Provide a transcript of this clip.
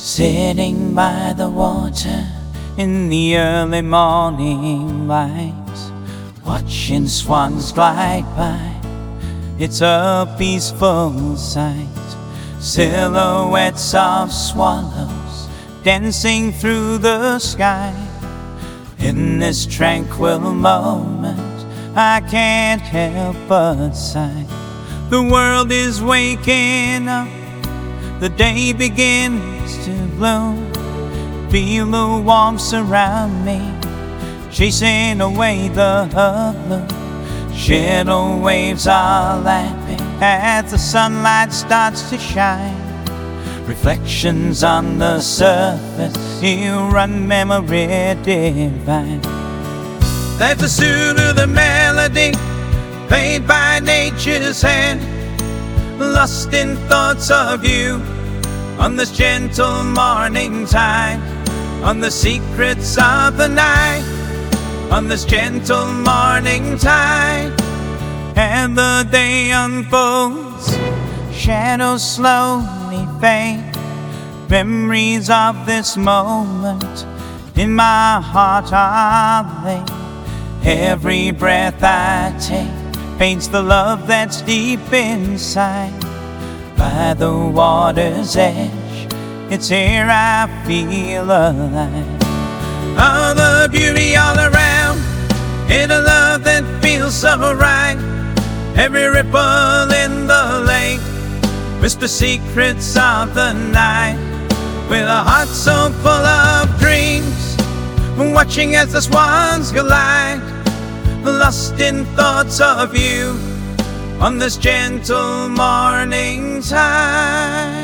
Sitting by the water in the early morning light, watching swans glide by, it's a peaceful sight. Silhouettes of swallows dancing through the sky. In this tranquil moment, I can't help but sigh. The world is waking up, the day begins to bloom. Feel the warmth surround me, chasing away the gloom. Shadow waves are lapping as the sunlight starts to shine. Reflections on the surface, here run memory divine. That's the sound of the melody played by nature's hand, lost in thoughts of you on this gentle morning tide, on the secrets of the night, on this gentle morning tide. And the day unfolds, shadows slowly fade, memories of this moment in my heart are laid. Every breath I take paints the love that's deep inside. By the water's edge, it's here I feel alive. Oh, the beauty all around, in a love that feels so right. Every ripple in the lake whisper secrets of the night. With a heart so full of dreams, watching as the swans glide, lost in thoughts of you on this gentle morning tide.